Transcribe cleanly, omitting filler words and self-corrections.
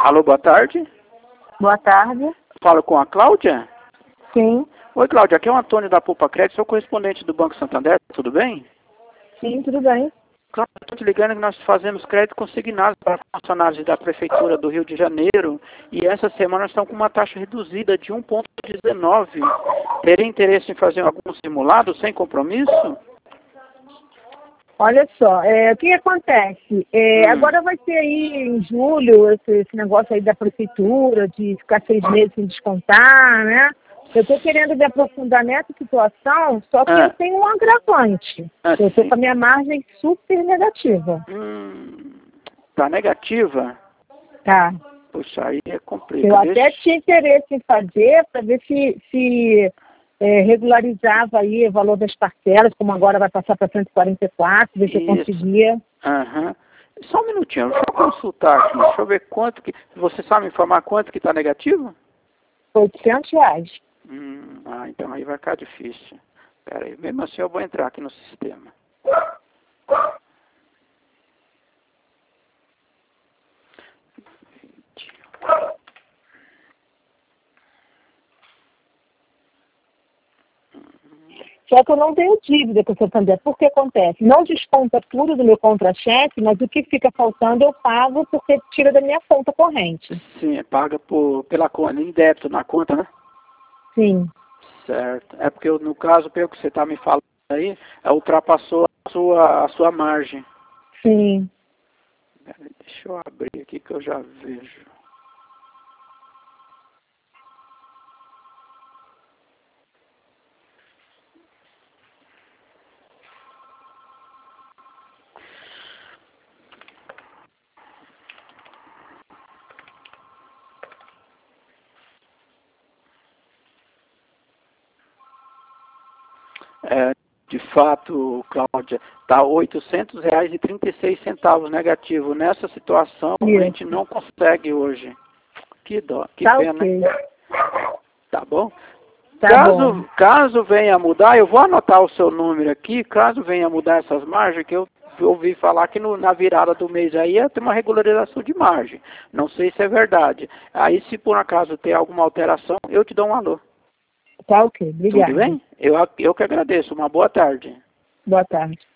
Alô, boa tarde. Boa tarde. Falo com a Cláudia? Sim. Oi, Cláudia, aqui é o Antônio da Poupa Crédito, sou correspondente do Banco Santander, tudo bem? Sim, tudo bem. Cláudia, estou te ligando que nós fazemos crédito consignado para funcionários da Prefeitura do Rio de Janeiro e essa semana nós estamos com uma taxa reduzida de 1,19. Teria interesse em fazer algum simulado sem compromisso? Olha só, o que acontece? Agora vai ter aí em julho esse negócio aí da prefeitura de ficar 6 meses sem descontar, né? Eu estou querendo me aprofundar nessa situação, só que eu tenho um agravante. Eu estou com a minha margem super negativa. Tá negativa? Tá. Puxa, aí é complicado. Eu até tinha interesse em fazer para ver se regularizava aí o valor das parcelas, como agora vai passar para 144, ver se eu conseguia. Só um minutinho, deixa eu consultar aqui, deixa eu ver quanto que... Você sabe me informar quanto que está negativo? R$800. Então aí vai ficar difícil. Pera aí, mesmo assim eu vou entrar aqui no sistema. Só que eu não tenho dívida com o Santander. Por que acontece? Não desconta tudo do meu contra-cheque, mas o que fica faltando eu pago porque tira da minha conta corrente. Sim, é paga pela conta, em débito na conta, né? Sim. Certo. É porque no caso, pelo que você está me falando aí, ultrapassou a sua margem. Sim. Deixa eu abrir aqui que eu já vejo. De fato, Cláudia, está R$ 800,36 negativo. Nessa situação, a gente não consegue hoje. Que dó, que tá pena. Okay. Tá bom? Tá bom. Caso venha a mudar, eu vou anotar o seu número aqui, caso venha a mudar essas margens, que eu ouvi falar que na virada do mês aí ia ter uma regularização de margem. Não sei se é verdade. Aí, se por acaso ter alguma alteração, eu te dou um alô. Tá ok, obrigada. Tudo bem? Eu que agradeço. Uma boa tarde. Boa tarde.